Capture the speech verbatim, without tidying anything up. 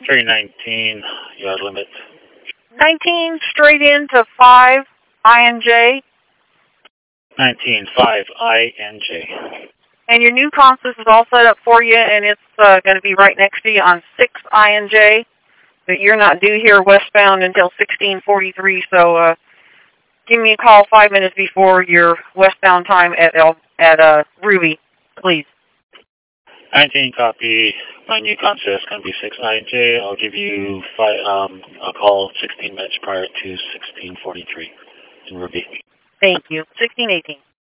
three nineteen, yard limit. nineteen straight into five, I N J. nineteen five, I N J. And your new consist is all set up for you, and it's uh, going to be right next to you on six I N J. But you're not due here westbound until sixteen forty-three, so uh, give me a call five minutes before your westbound time at El, at uh, Ruby, please. nineteen copy. My new consist is going to be six I N J. I'll give you five, um, I'll call sixteen minutes prior to sixteen forty-three in Ruby. Thank you. sixteen eighteen.